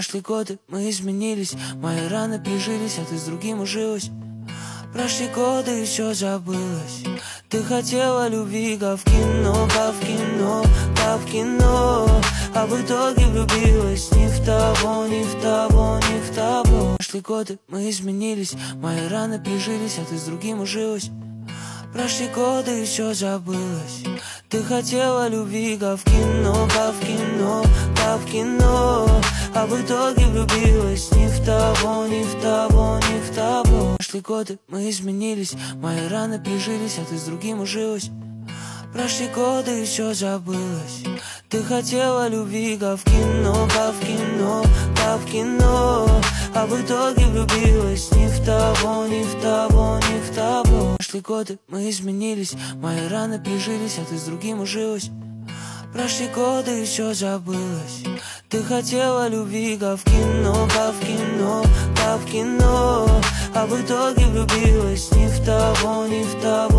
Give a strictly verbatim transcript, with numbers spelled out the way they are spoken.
Прошли годы, мы изменились, мои раны прижились, а ты с другим ужилась. Прошли годы и все забылось. Ты хотела любви, как в кино, как в кино, как в кино. А в итоге влюбилась ни в того, ни в того, ни в того. Прошли годы, мы изменились, мои раны прижились, а ты с другим ужилась. Прошли годы и все забылось. Ты хотела любви, как в кино, как в кино, как в кино. А в итоге влюбилась ни в того, ни в того, ни в того. Прошли годы, мы изменились, мои раны прижились, а ты с другим ужилась. Прошли годы и все забылось. Ты хотела любви, как в кино, как в кино, как в кино. А в итоге влюбилась ни в того, ни в того, ни в того. Прошли годы, мы изменились, мои раны прижились, а ты с другим ужилась. Прошли годы и все забылось. Ты хотела любви, как в кино, как в кино, как в кино. А в итоге влюбилась ни в того, ни в того.